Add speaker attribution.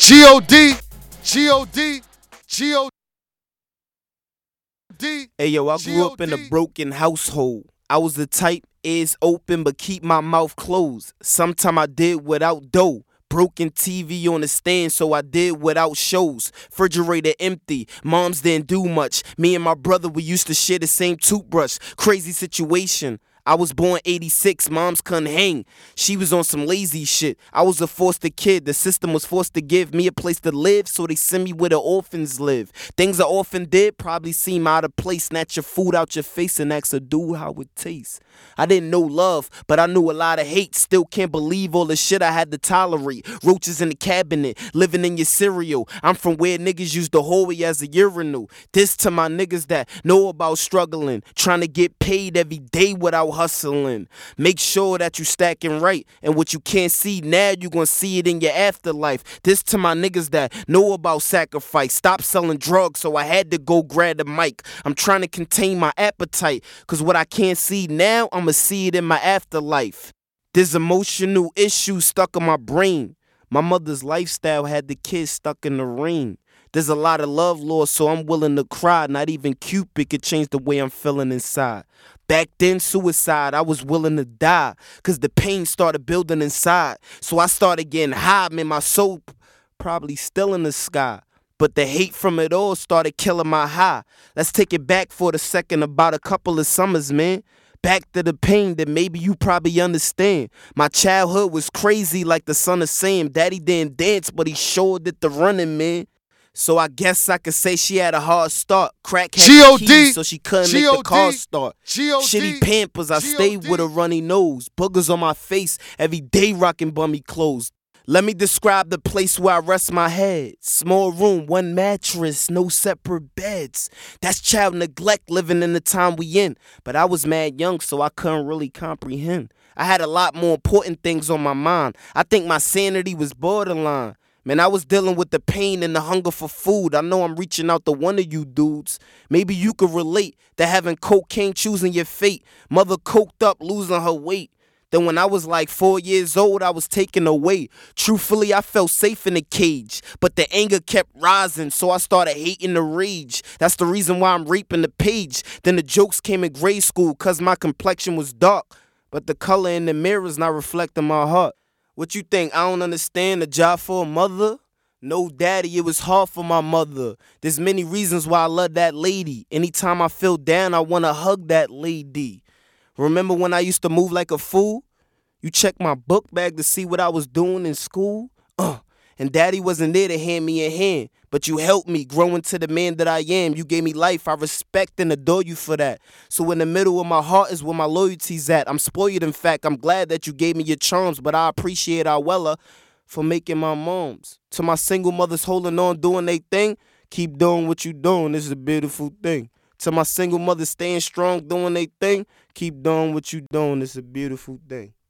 Speaker 1: G-O-D, G-O-D, G-O-D.
Speaker 2: Hey yo, I grew up in a broken household. I was the type, ears open but keep my mouth closed. Sometime I did without dough. Broken TV on the stand, so I did without shows. Refrigerator empty, moms didn't do much. Me and my brother, we used to share the same toothbrush. Crazy situation. I was born 86, moms couldn't hang. She was on some lazy shit. I was a foster kid. The system was forced to give me a place to live, so they send me where the orphans live. Things an orphan did probably seem out of place. Snatch your food out your face and ask a dude how it tastes. I didn't know love, but I knew a lot of hate. Still can't believe all the shit I had to tolerate. Roaches in the cabinet, living in your cereal. I'm from where niggas use the hallway as a urinal. This to my niggas that know about struggling, trying to get paid every day without hustling. Make sure that you stacking right, and what you can't see now, you gonna see it in your afterlife. This to my niggas that know about sacrifice. Stop selling drugs, so I had to go grab the mic. I'm trying to contain my appetite, cause what I can't see now, I'ma see it in my afterlife. There's emotional issues stuck in my brain. My mother's lifestyle had the kids stuck in the rain. There's a lot of love lost, so I'm willing to cry. Not even Cupid could change the way I'm feeling inside. Back then, suicide, I was willing to die, cause the pain started building inside. So I started getting high, man, my soul probably still in the sky. But the hate from it all started killing my high. Let's take it back for a second, about a couple of summers, man. Back to the pain that maybe you probably understand. My childhood was crazy like the son of Sam. Daddy didn't dance, but he showed it the running, man. So I guess I could say she had a hard start. Crack had the keys, so she couldn't make the car start. Shitty Pampers, I stayed with a runny nose. Boogers on my face, every day rocking bummy clothes. Let me describe the place where I rest my head. Small room, one mattress, no separate beds. That's child neglect living in the time we in. But I was mad young, so I couldn't really comprehend. I had a lot more important things on my mind. I think my sanity was borderline. Man, I was dealing with the pain and the hunger for food. I know I'm reaching out to one of you dudes. Maybe you could relate to having cocaine choosing your fate. Mother coked up, losing her weight. Then when I was like 4 years old, I was taken away. Truthfully, I felt safe in a cage. But the anger kept rising, so I started hating the rage. That's the reason why I'm raping the page. Then the jokes came in grade school, cause my complexion was dark. But the color in the mirror's not reflecting my heart. What you think, I don't understand the job for a mother? No, daddy, it was hard for my mother. There's many reasons why I love that lady. Anytime I feel down, I wanna hug that lady. Remember when I used to move like a fool? You checked my book bag to see what I was doing in school? And daddy wasn't there to hand me a hand. But you helped me grow into the man that I am. You gave me life. I respect and adore you for that. So in the middle of my heart is where my loyalty's at. I'm spoiled, in fact. I'm glad that you gave me your charms, but I appreciate Awella for making my moms. To my single mothers holding on, doing their thing, keep doing what you doing. This is a beautiful thing. To my single mothers staying strong, doing their thing, keep doing what you doing. It's a beautiful thing.